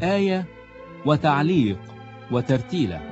آية وتعليق وترتيلة.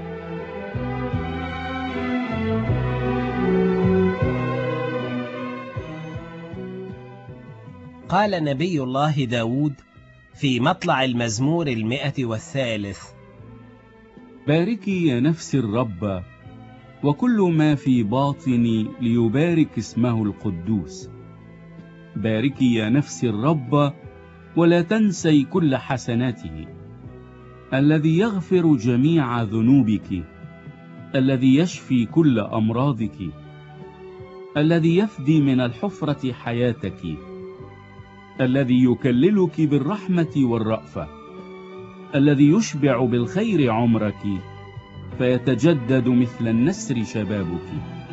قال نبي الله داود في مطلع المزمور 103: باركي يا نفس الرب، وكل ما في باطني ليبارك اسمه القدوس. باركي يا نفس الرب، ولا تنسي كل حسناته، الذي يغفر جميع ذنوبك، الذي يشفي كل أمراضك، الذي يفدي من الحفرة حياتك، الذي يكللك بالرحمة والرأفة، الذي يشبع بالخير عمرك، فيتجدد مثل النسر شبابك.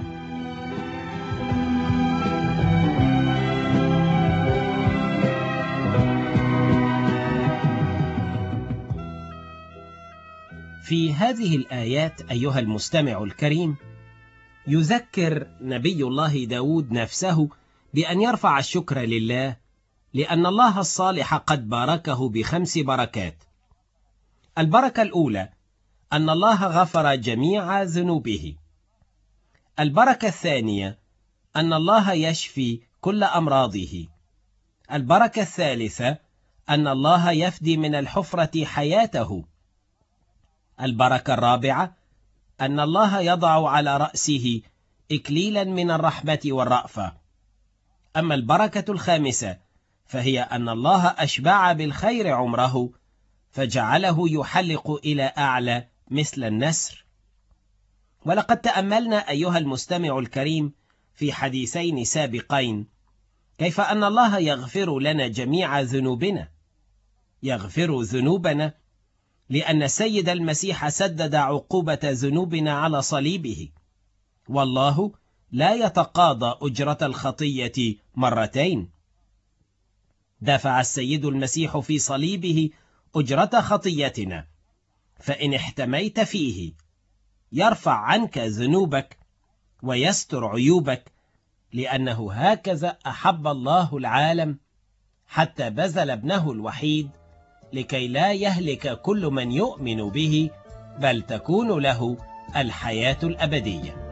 في هذه الآيات أيها المستمع الكريم، يذكر نبي الله داود نفسه بأن يرفع الشكر لله، لأن الله الصالح قد باركه ب5 بركات. البركة الأولى أن الله غفر جميع ذنوبه. البركة الثانية أن الله يشفي كل أمراضه. البركة الثالثة أن الله يفدي من الحفرة حياته. البركة الرابعة أن الله يضع على رأسه إكليلا من الرحمة والرأفة. أما البركة الخامسة فهي أن الله أشبع بالخير عمره، فجعله يحلق إلى أعلى مثل النسر. ولقد تأملنا أيها المستمع الكريم في حديثين سابقين كيف أن الله يغفر لنا جميع ذنوبنا. يغفر ذنوبنا لأن السيد المسيح سدد عقوبة ذنوبنا على صليبه، والله لا يتقاضى أجرة الخطية مرتين. دفع السيد المسيح في صليبه أجرة خطيتنا، فإن احتميت فيه يرفع عنك ذنوبك ويستر عيوبك، لأنه هكذا أحب الله العالم حتى بذل ابنه الوحيد، لكي لا يهلك كل من يؤمن به، بل تكون له الحياة الأبدية.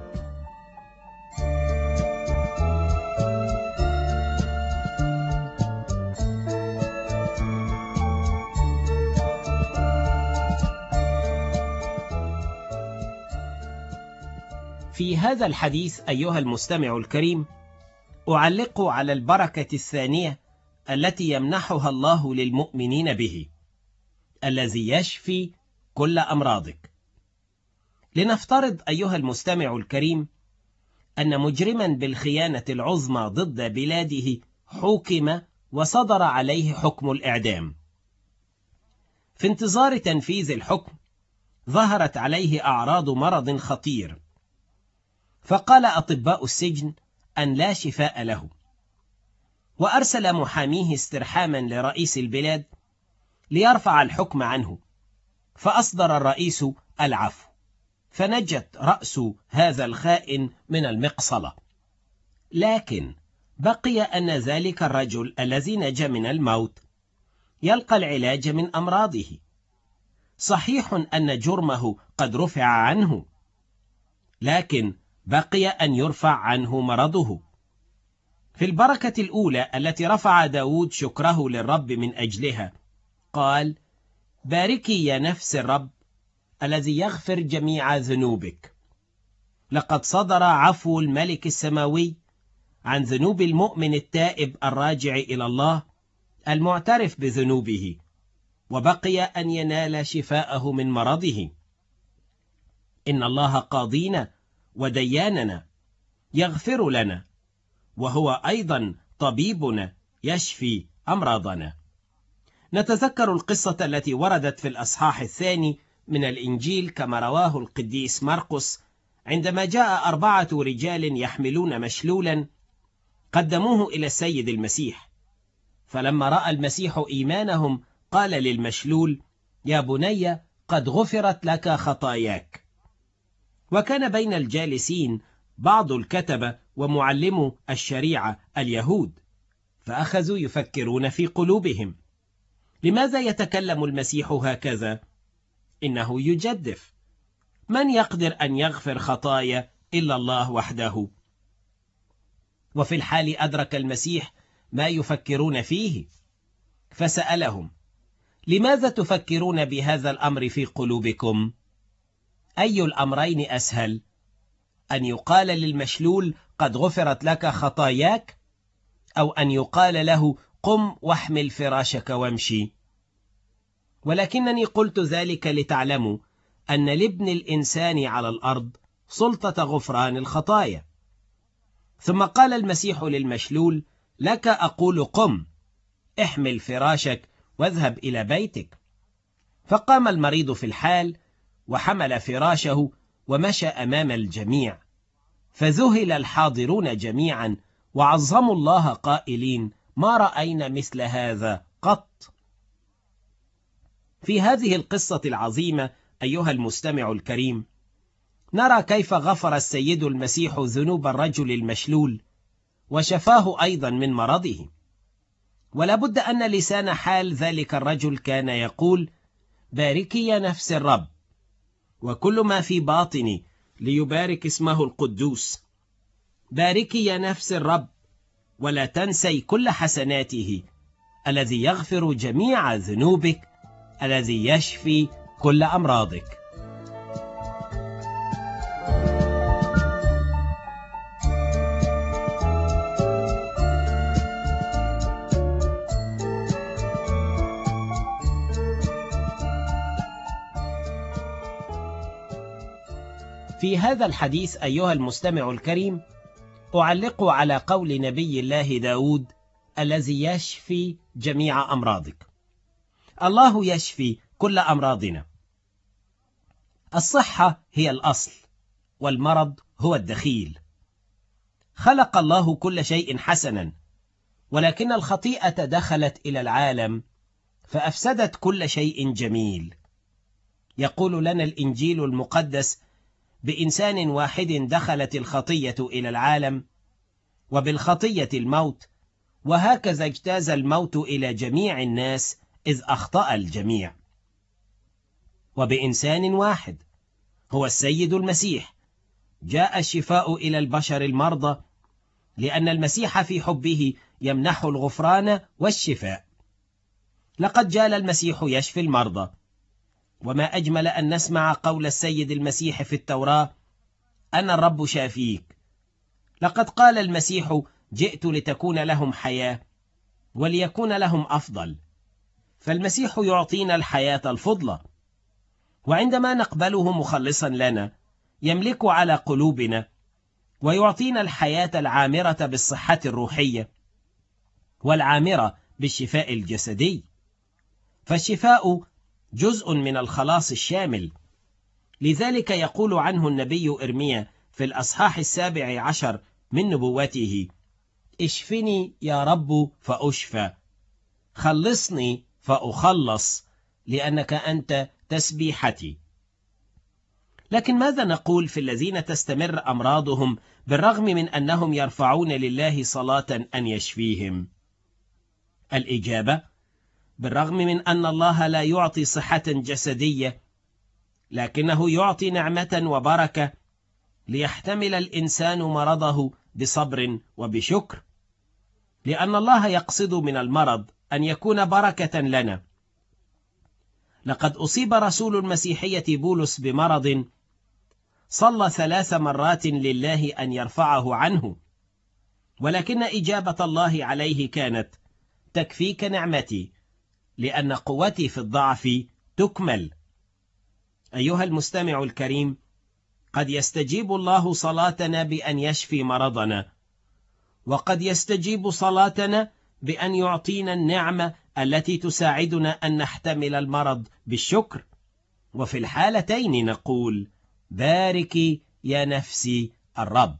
في هذا الحديث أيها المستمع الكريم، أعلق على البركة الثانية التي يمنحها الله للمؤمنين به، الذي يشفي كل أمراضك. لنفترض أيها المستمع الكريم أن مجرما بالخيانة العظمى ضد بلاده حُكم وصدر عليه حكم الإعدام. في انتظار تنفيذ الحكم ظهرت عليه أعراض مرض خطير، فقال أطباء السجن أن لا شفاء له، وأرسل محاميه استرحاما لرئيس البلاد ليرفع الحكم عنه، فأصدر الرئيس العفو، فنجت رأس هذا الخائن من المقصلة. لكن بقي أن ذلك الرجل الذي نجا من الموت يلقى العلاج من أمراضه. صحيح أن جرمه قد رفع عنه، لكن بقي أن يرفع عنه مرضه. في البركة الأولى التي رفع داود شكره للرب من أجلها، قال: باركي يا نفس الرب الذي يغفر جميع ذنوبك. لقد صدر عفو الملك السماوي عن ذنوب المؤمن التائب الراجع إلى الله المعترف بذنوبه، وبقي أن ينال شفاءه من مرضه. إن الله قاضينا ودياننا، يغفر لنا، وهو أيضا طبيبنا يشفي أمراضنا. نتذكر القصة التي وردت في الأصحاح 2 من الإنجيل كما رواه القديس مرقس، عندما جاء 4 رجال يحملون مشلولا قدموه إلى السيد المسيح، فلما رأى المسيح إيمانهم قال للمشلول: يا بني، قد غفرت لك خطاياك. وكان بين الجالسين بعض الكتبة ومعلمو الشريعة اليهود، فأخذوا يفكرون في قلوبهم: لماذا يتكلم المسيح هكذا؟ إنه يجدف. من يقدر أن يغفر خطايا إلا الله وحده؟ وفي الحال أدرك المسيح ما يفكرون فيه، فسألهم: لماذا تفكرون بهذا الأمر في قلوبكم؟ أي الأمرين أسهل؟ أن يقال للمشلول: قد غفرت لك خطاياك، أو أن يقال له: قم واحمل فراشك وامشي؟ ولكنني قلت ذلك لتعلموا أن لابن الإنسان على الأرض سلطة غفران الخطايا. ثم قال المسيح للمشلول: لك أقول قم، احمل فراشك واذهب إلى بيتك. فقام المريض في الحال وحمل فراشه ومشى أمام الجميع، فذهل الحاضرون جميعا وعظموا الله قائلين: ما رأينا مثل هذا قط. في هذه القصة العظيمة أيها المستمع الكريم، نرى كيف غفر السيد المسيح ذنوب الرجل المشلول وشفاه أيضا من مرضه. ولا بد أن لسان حال ذلك الرجل كان يقول: باركي يا نفس الرب، وكل ما في باطني ليبارك اسمه القدوس. باركي يا نفس الرب، ولا تنسي كل حسناته، الذي يغفر جميع ذنوبك، الذي يشفي كل أمراضك. في هذا الحديث أيها المستمع الكريم، أعلق على قول نبي الله داود: الذي يشفي جميع أمراضك. الله يشفي كل أمراضنا. الصحة هي الأصل، والمرض هو الدخيل. خلق الله كل شيء حسنا، ولكن الخطيئة دخلت إلى العالم فأفسدت كل شيء جميل. يقول لنا الإنجيل المقدس: بإنسان واحد دخلت الخطية إلى العالم، وبالخطية الموت، وهكذا اجتاز الموت إلى جميع الناس إذ أخطأ الجميع. وبإنسان واحد هو السيد المسيح جاء الشفاء إلى البشر المرضى، لأن المسيح في حبه يمنح الغفران والشفاء. لقد جاء المسيح يشفي المرضى، وما أجمل أن نسمع قول السيد المسيح في التوراة: أنا الرب شافيك. لقد قال المسيح: جئت لتكون لهم حياة وليكون لهم أفضل. فالمسيح يعطينا الحياة الفضلة، وعندما نقبله مخلصا لنا يملك على قلوبنا ويعطينا الحياة العامرة بالصحة الروحية والعامرة بالشفاء الجسدي. فالشفاء جزء من الخلاص الشامل. لذلك يقول عنه النبي إرميا في الأصحاح 17 من نبوته: اشفني يا رب فأشفى، خلصني فأخلص، لأنك أنت تسبيحتي. لكن ماذا نقول في الذين تستمر أمراضهم بالرغم من أنهم يرفعون لله صلاة أن يشفيهم؟ الإجابة: بالرغم من أن الله لا يعطي صحة جسدية، لكنه يعطي نعمة وبركة ليحتمل الإنسان مرضه بصبر وبشكر، لأن الله يقصد من المرض أن يكون بركة لنا. لقد أصيب رسول المسيحية بولس بمرض صلى 3 مرات لله أن يرفعه عنه، ولكن إجابة الله عليه كانت: تكفيك نعمتي، لأن قوتي في الضعف تكمل. أيها المستمع الكريم، قد يستجيب الله صلاتنا بأن يشفي مرضنا، وقد يستجيب صلاتنا بأن يعطينا النعمة التي تساعدنا أن نحتمل المرض بالشكر. وفي الحالتين نقول: باركي يا نفسي الرب.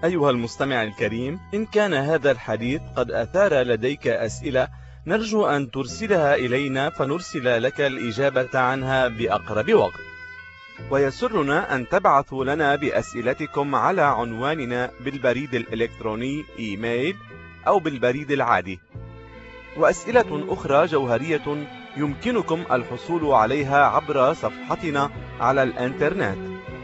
أيها المستمع الكريم، إن كان هذا الحديث قد أثار لديك أسئلة نرجو أن ترسلها إلينا فنرسل لك الإجابة عنها بأقرب وقت. ويسرنا أن تبعثوا لنا بأسئلتكم على عنواننا بالبريد الإلكتروني إيميل أو بالبريد العادي. وأسئلة أخرى جوهرية يمكنكم الحصول عليها عبر صفحتنا على الإنترنت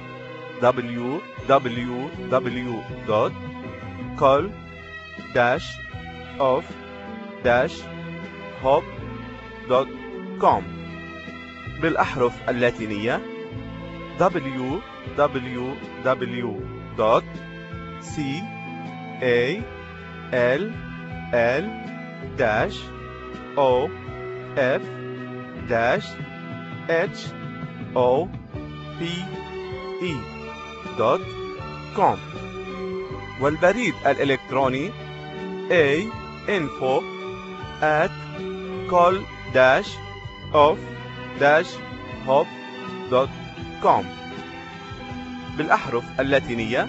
www.call-of-hope.com بالأحرف اللاتينية www.call-of-hope.com والبريد الإلكتروني info@call-of-hope.com بالأحرف اللاتينية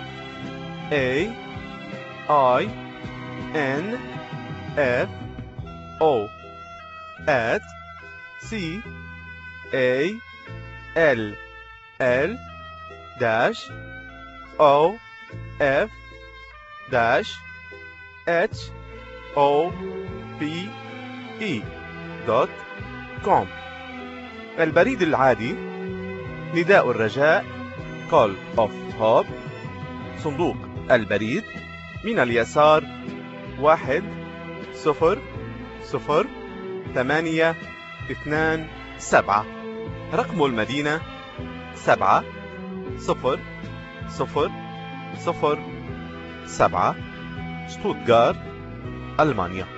info@call-of-hope.com البريد العادي نداء الرجاء Call of Hope، صندوق البريد من اليسار 1002827، رقم المدينة 70007، شتوتغارت، ألمانيا.